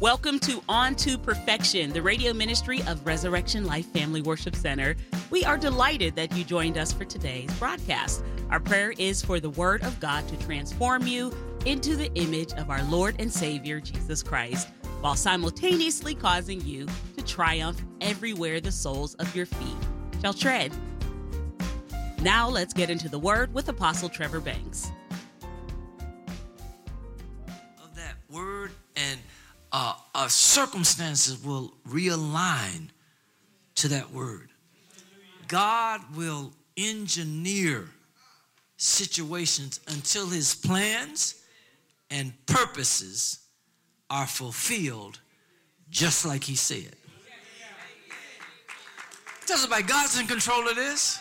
Welcome to On to Perfection, the radio ministry of Resurrection Life Family Worship Center. We are delighted that you joined us for today's broadcast. Our prayer is for the Word of God to transform you into the image of our Lord and Savior, Jesus Christ, while simultaneously causing you to triumph everywhere the soles of your feet shall tread. Now let's get into the Word with Apostle Trevor Banks. Of that Word and our circumstances will realign to that Word. God will engineer situations until His plans and purposes are fulfilled just like He said. Tell somebody, God's in control of this.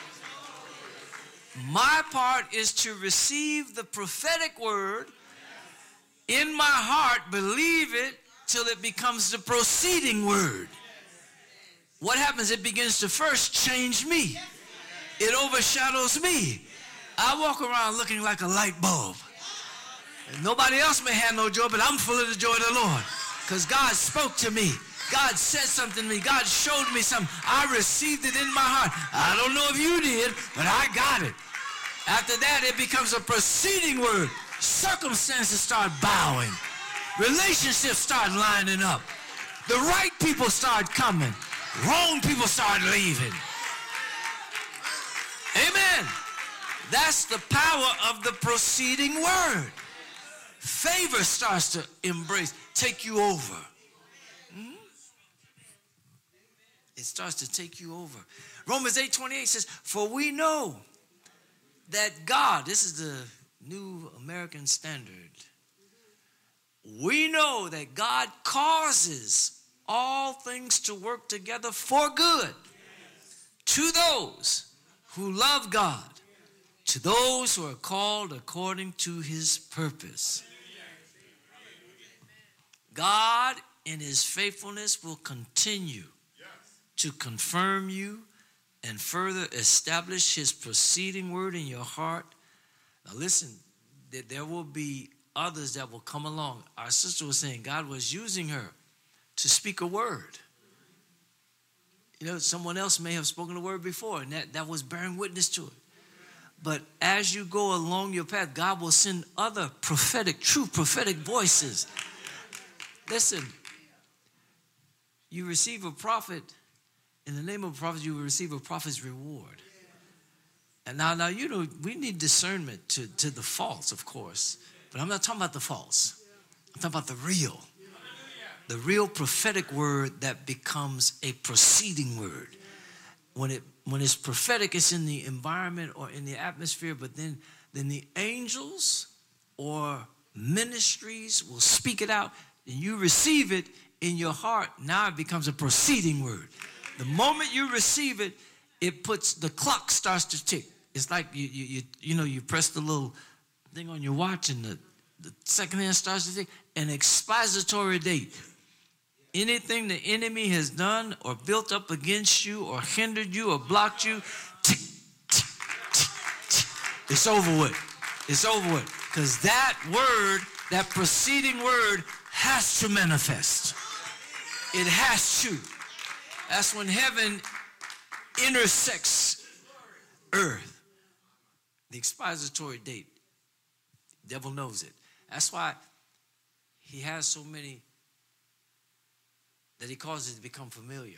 My part is to receive the prophetic word in my heart, believe it till it becomes the proceeding word. What happens? It begins to first change me. It overshadows me. I walk around looking like a light bulb. And nobody else may have no joy, but I'm full of the joy of the Lord. Because God spoke to me. God said something to me. God showed me something. I received it in my heart. I don't know if you did, but I got it. After that, it becomes a proceeding word. Circumstances start bowing. Relationships start lining up. The right people start coming. Wrong people start leaving. Amen. That's the power of the proceeding word. Favor starts to embrace, take you over. It starts to take you over. Romans 8:28 says, for we know that God, this is the New American Standard, we know that God causes all things to work together for good to those who love God, to those who are called according to His purpose. God, in His faithfulness, will continue to confirm you and further establish His proceeding word in your heart. Now listen, there will be others that will come along. Our sister was saying God was using her to speak a word. You know, someone else may have spoken a word before, and that was bearing witness to it. But as you go along your path, God will send other prophetic, true prophetic voices. Listen, you receive a prophet. In the name of a prophet, you will receive a prophet's reward. And now you know, we need discernment to the false, of course. But I'm not talking about the false. I'm talking about the real. The real prophetic word that becomes a proceeding word. When it's prophetic, it's in the environment or in the atmosphere, but then the angels or ministries will speak it out, and you receive it in your heart. Now it becomes a proceeding word. The moment you receive it, the clock starts to tick. It's like you press the little thing on your watch and the second hand starts to tick. An expository date. Anything the enemy has done or built up against you or hindered you or blocked you, tick, tick, tick, tick. It's over with. It's over with. Because that word, that preceding word, has to manifest. It has to. That's when heaven intersects earth. The expository date. The devil knows it. That's why he has so many that he causes to become familiar.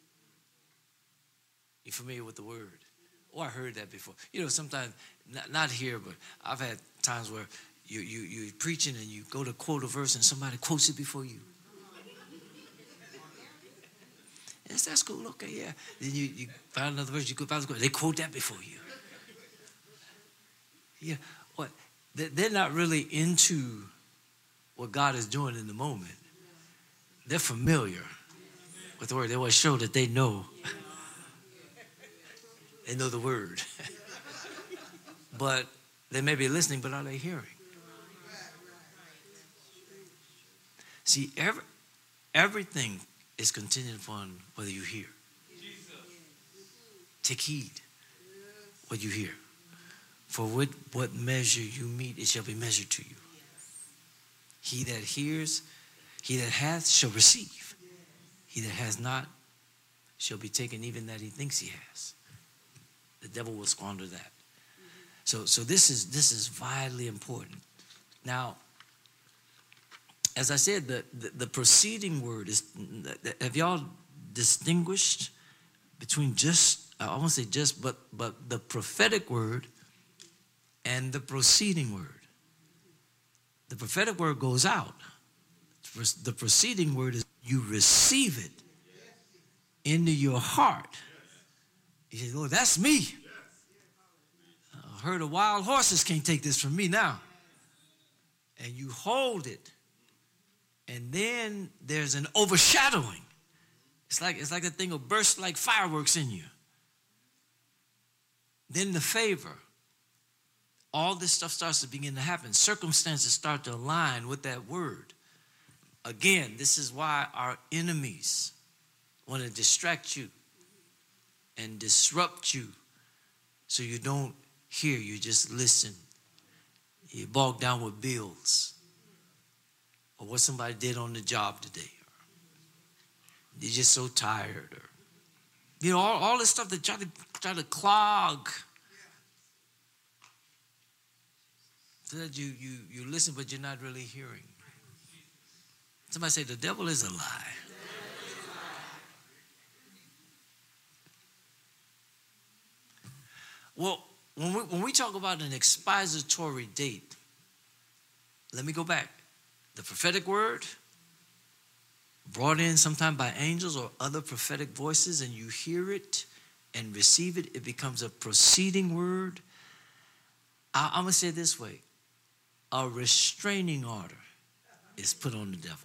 You familiar with the word? Oh, I heard that before. You know, sometimes, not here, but I've had times where you're preaching and you go to quote a verse and somebody quotes it before you. Yes, that's cool. Okay, yeah. Then you find another verse, you go back, they quote that before you. Yeah, what? They're not really into what God is doing in the moment. They're familiar with the word. They want to show that they know. They know the word. But they may be listening, but are they hearing? See, everything is contingent upon whether you hear. Take heed what you hear. For with what measure you meet, it shall be measured to you. He that hears He that hath shall receive. He that has not shall be taken even that he thinks he has. The devil will squander that. So this is vitally important. Now, as I said, the preceding word is, have y'all distinguished between just, I won't say just, but the prophetic word and the preceding word? The prophetic word goes out. The preceding word is you receive it into your heart. You say, Lord, that's me. A herd of wild horses can't take this from me now. And you hold it. And then there's an overshadowing. It's like the thing will burst like fireworks in you. Then the favor. All this stuff starts to begin to happen. Circumstances start to align with that word. Again, this is why our enemies want to distract you and disrupt you so you don't hear, you just listen. You bog down with bills or what somebody did on the job today. You're just so tired. Or, you know, all this stuff that try to clog. So that you listen, but you're not really hearing. Somebody say, the devil is a lie. Well, when we talk about an expository date, let me go back. The prophetic word, brought in sometime by angels or other prophetic voices, and you hear it and receive it, it becomes a preceding word. I'm going to say it this way. A restraining order is put on the devil.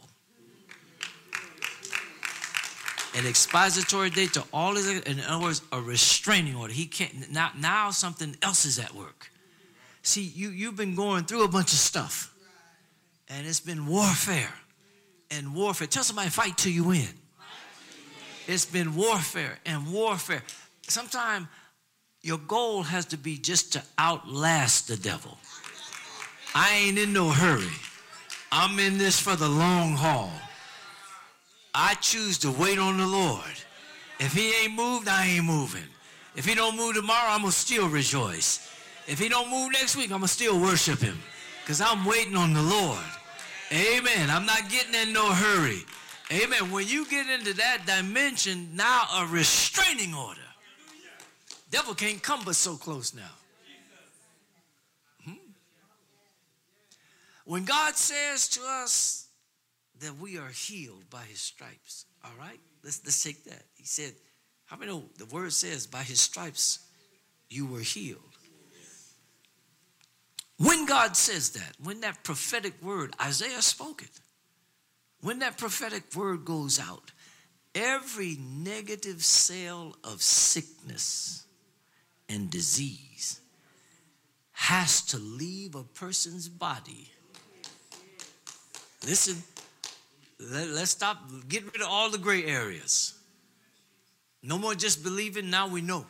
An expository date to all his, in other words, a restraining order. He can't, now something else is at work. See, you've been going through a bunch of stuff. And it's been warfare. And warfare. Tell somebody, fight till you win. It's been warfare and warfare. Sometimes your goal has to be just to outlast the devil. I ain't in no hurry. I'm in this for the long haul. I choose to wait on the Lord. If he ain't moved, I ain't moving. If he don't move tomorrow, I'm going to still rejoice. If he don't move next week, I'm going to still worship him. Because I'm waiting on the Lord. Amen. I'm not getting in no hurry. Amen. When you get into that dimension, now a restraining order. Devil can't come but so close now. When God says to us that we are healed by his stripes, all right? Let's take that. He said, how many know the word says by his stripes you were healed? When God says that, when that prophetic word, Isaiah spoke it, when that prophetic word goes out, every negative cell of sickness and disease has to leave a person's body. Listen, let's stop, get rid of all the gray areas. No more just believing, now we know.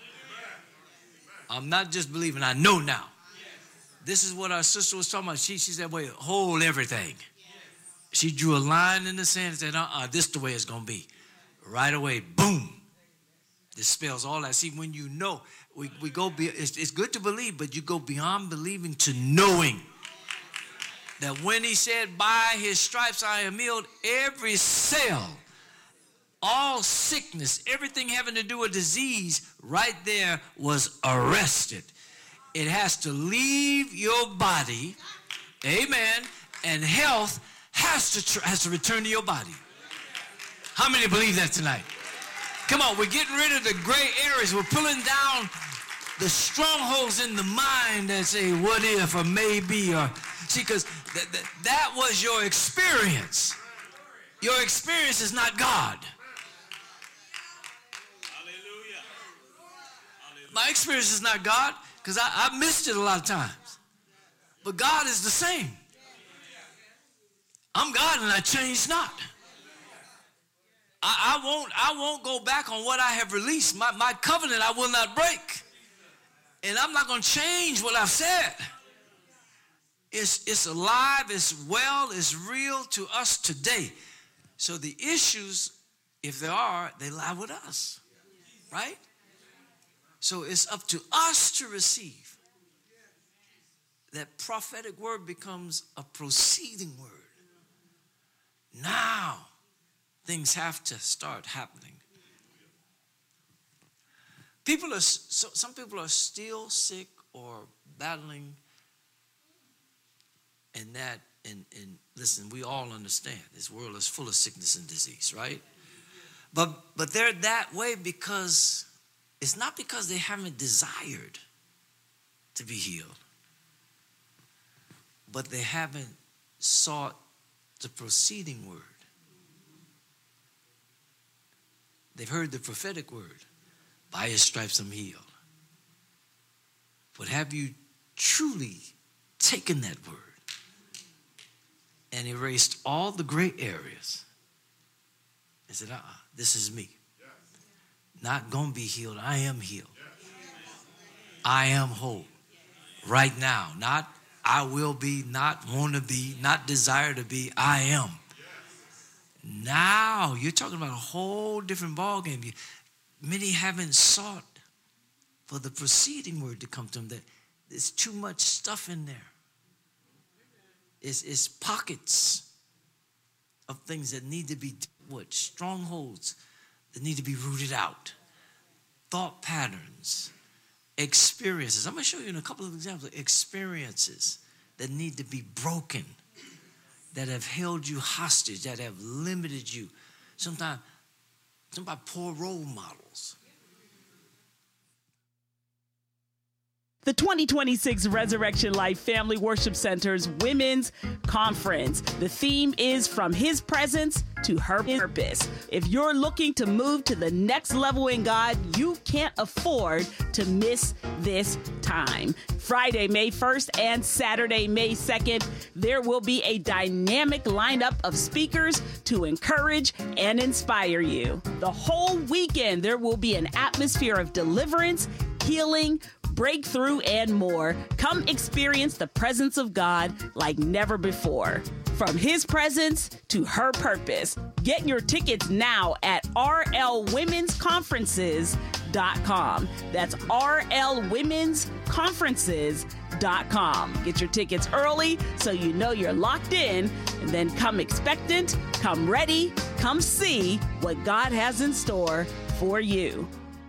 I'm not just believing, I know now. This is what our sister was talking about. She said, wait, hold everything. She drew a line in the sand and said, this is the way it's going to be. Right away, boom. Dispels all that. See, when you know, we go, it's good to believe, but you go beyond believing to knowing. That when he said, by his stripes I am healed, every cell, all sickness, everything having to do with disease, right there was arrested. It has to leave your body, amen, and health has to return to your body. How many believe that tonight? Come on, we're getting rid of the gray areas. We're pulling down the strongholds in the mind that say, what if, or maybe, or... See, because that was your experience. Your experience is not God. Hallelujah. My experience is not God because I missed it a lot of times. But God is the same. I'm God and I change not. I won't go back on what I have released. My covenant I will not break. And I'm not going to change what I've said. It's alive, it's well, it's real to us today. So the issues, if there are, they lie with us, right? So it's up to us to receive. That prophetic word becomes a proceeding word. Now, things have to start happening. Some people are still sick or battling, and listen, we all understand this world is full of sickness and disease, right? But they're that way because it's not because they haven't desired to be healed, but they haven't sought the proceeding word. They've heard the prophetic word. By his stripes I'm healed. But have you truly taken that word and erased all the gray areas and said, this is me. Not going to be healed. I am healed. I am whole. Right now. Not I will be, not want to be, not desire to be. I am. Now you're talking about a whole different ballgame. Many haven't sought for the preceding word to come to them. That there's too much stuff in there. It's pockets of things that need to be strongholds that need to be rooted out. Thought patterns, experiences. I'm going to show you in a couple of examples. Experiences that need to be broken, that have held you hostage, that have limited you. Sometimes poor role models. The 2026 Resurrection Life Family Worship Center's Women's Conference. The theme is From His Presence to Her Purpose. If you're looking to move to the next level in God, you can't afford to miss this time. Friday, May 1st and Saturday, May 2nd, there will be a dynamic lineup of speakers to encourage and inspire you. The whole weekend, there will be an atmosphere of deliverance, healing, breakthrough, and more. Come experience the presence of God like never before. From His presence to her purpose. Get your tickets now at rlwomensconferences.com. That's rlwomensconferences.com. Get your tickets early so you know you're locked in, and then come expectant, come ready, come see what God has in store for you.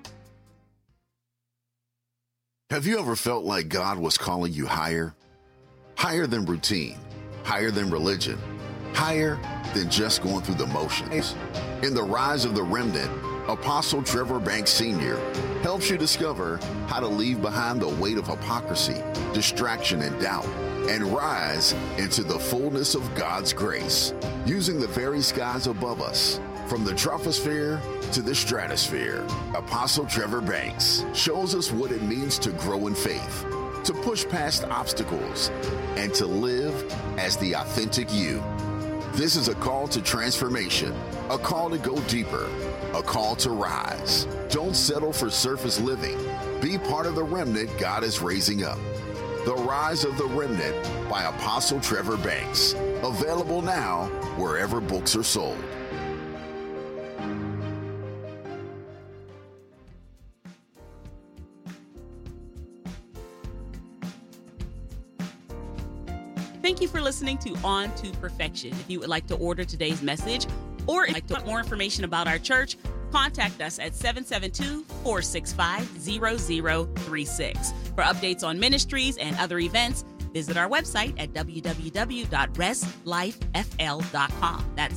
Have you ever felt like God was calling you higher? Higher than routine, higher than religion, higher than just going through the motions. In The Rise of the Remnant, Apostle Trevor Banks Sr. helps you discover how to leave behind the weight of hypocrisy, distraction, and doubt, and rise into the fullness of God's grace, using the very skies above us. From the troposphere to the stratosphere, Apostle Trevor Banks shows us what it means to grow in faith, to push past obstacles, and to live as the authentic you. This is a call to transformation, a call to go deeper, a call to rise. Don't settle for surface living. Be part of the remnant God is raising up. The Rise of the Remnant by Apostle Trevor Banks. Available now wherever books are sold. Thank you for listening to On to Perfection. If you would like to order today's message or if you'd like to want more information about our church, contact us at 772-465-0036. For updates on ministries and other events, visit our website at www.reslifefl.com. That's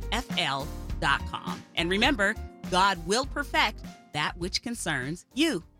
www.reslifefl.com. And remember, God will perfect that which concerns you.